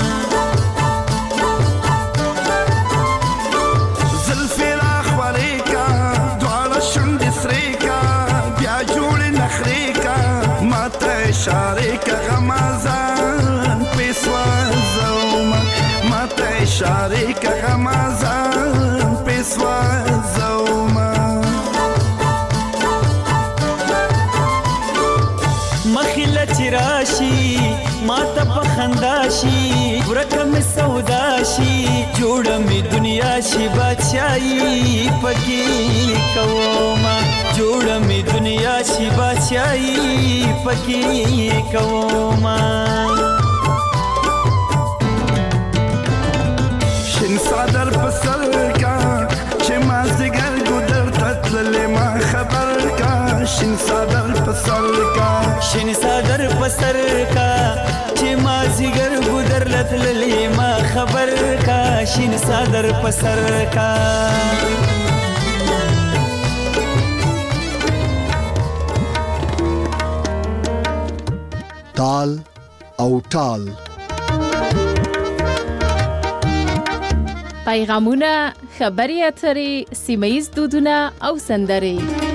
زلفی راخوری کا دوارا شند سریکا بیا جوڑ نخری کا ماتا اشاره کا غمازان پیسوا زوما ماتا اشاره کا غمازان پیسوا زوما
مخیله چراشی ماته پخنداشی ورکم سوداشی جوړه می دنیا شي بادشاہي پکې کوما جوړه می دنیا شي بادشاہي پکې کوما
شین صدر پسر کا چې ما زګر ګدر تتل ما خبر کا شین صدر پسر کا
شین صدر پسر کا چې ما زګر ګدر لتل ما خبر کا شین صدر پسر کا
تال او ټال
پیغامونه، خبري اترې، سیمه ییز دودونه او سندرې